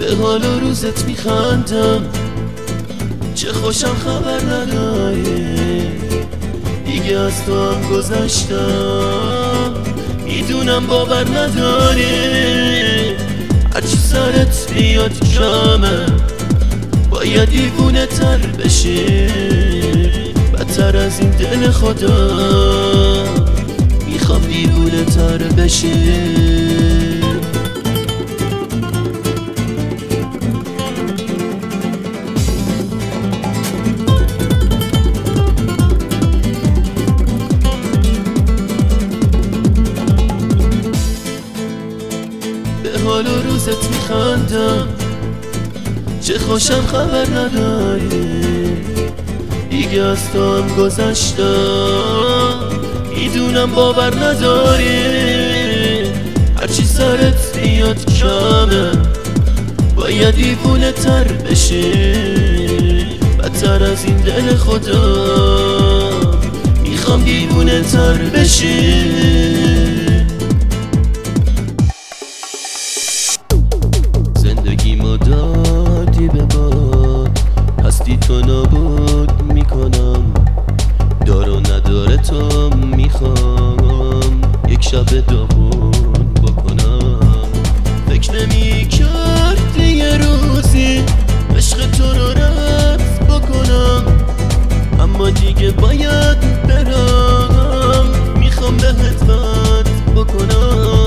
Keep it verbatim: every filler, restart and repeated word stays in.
به حال و روزت میخندم، چه خوشم خبر نداری، دیگه از تو هم گذشتم، میدونم باور نداری. هرچی سرت بیاد کمه، باید دیوونه تر بشی، بدتر از این دل خدا میخوام دیوونه تر بشی. به حال و روزت میخندم، چه خوشم خبر نداری، دیگه از تو هم گذشتم، میدونم باور نداری. هرچی سرت بیاد کمه، باید دیوونه تر بشی، بدتر از این دل خدا میخوام دیوونه تر بشی. زندگی ما دادی به باد، هستی تو نابود میکنم، دار و نداره تو میخوام یک شب داغون بکنم. فکر نمی کردی یه روزی عشق تو رو رفت بکنم، اما دیگه باید برم، میخوام بهت وعده بکنم.